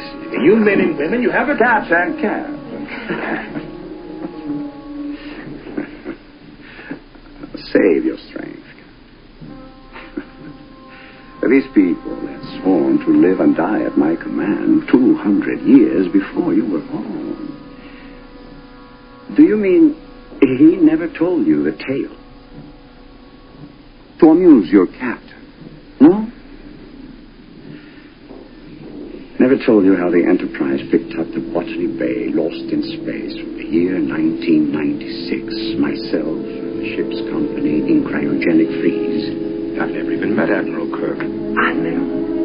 You men and women, you have a... Cats and cats. Save your strength. These people had sworn to live and die at my command 200 years before you were born. Do you mean he never told you the tale? To amuse your captain, no? Never told you how the Enterprise picked up the Botany Bay, lost in space from the year 1996. Myself, the ship's company, in cryogenic freeze. I've never even met Admiral Kirk. I know.